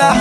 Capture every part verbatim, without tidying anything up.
Trilla,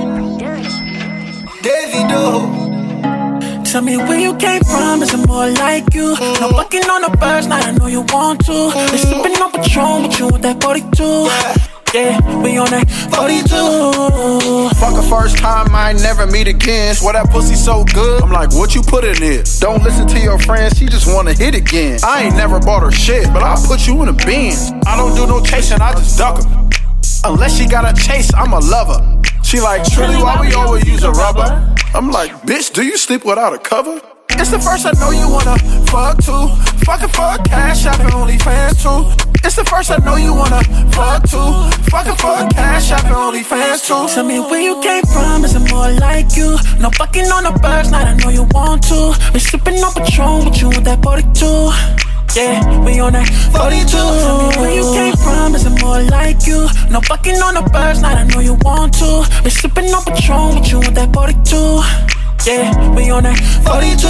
Davido. Tell me where you came from, is it more like you? Mm. No fucking on the birds, now I know you want to. Mm. They sipping on Patron with you with that forty-two. Yeah, yeah, we on that forty-two. Fuck a first time, I ain't never meet again. Swear that pussy so good, I'm like, what you put in it? Don't listen to your friends, she just wanna hit again. I ain't never bought her shit, but I'll put you in a bin. I don't do no chasing, I just duck her. Unless she got a chase, I'm a lover. She like, Trilly, why we always use a rubber? I'm like, bitch, do you sleep without a cover? It's the first I know you wanna fuck too. Fucking for cash, shopping OnlyFans too. It's the first I know you wanna fuck too. Fucking for cash, shopping OnlyFans too. Tell me where you came from, is it more like you? No fucking on the birds, now I know you want to. Been sipping on Patron with you with that forty-two. Yeah, we on that forty-two. Tell me where you came from, is it more like you? No fucking on the birds, now I know you want to. Been sipping on Patron with you with that forty-two. Yeah, we on that forty-two.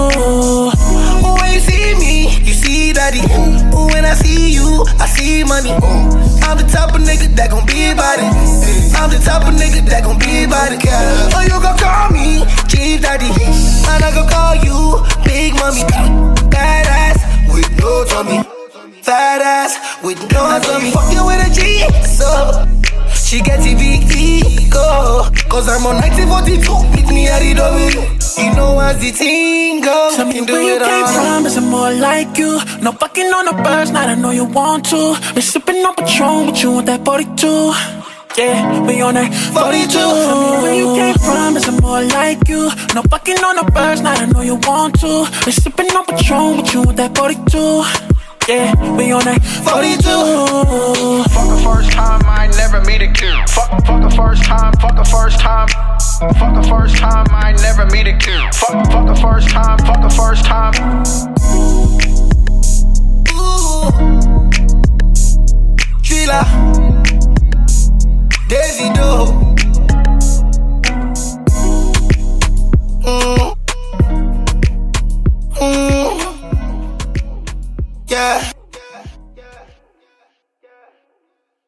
When you see me, you see daddy. When I see you, I see money. I'm the type of nigga that gon' be about it. I'm the type of nigga that gon' be about it. Oh, you gon' call me Chief Daddy, and I gon' call you Big Mommy. Badass with no tummy. Fat ass with no tummy. Fucking with a G, so she gets a big ego. Cause I'm on nineteen forty-two, meet me at the W. You know as the thing goes. Tell me where you came from, is it more like you? No fucking on the birds, now I know you want to. Been sipping on Patron with you with that forty-two. Yeah, we on that forty-two. Tell me where you came from, is it more like you? No fucking on the birds, now I know you want to. Been sipping on Patron with you with that forty-two. Yeah, we on that forty-two. Fuck a first time, I ain't never meet again. Fuck, fuck a first time, fuck a first time. Fuck a first time, I ain't never meet again. Fuck, fuck a first time, fuck a first time. Ooh. Trilla.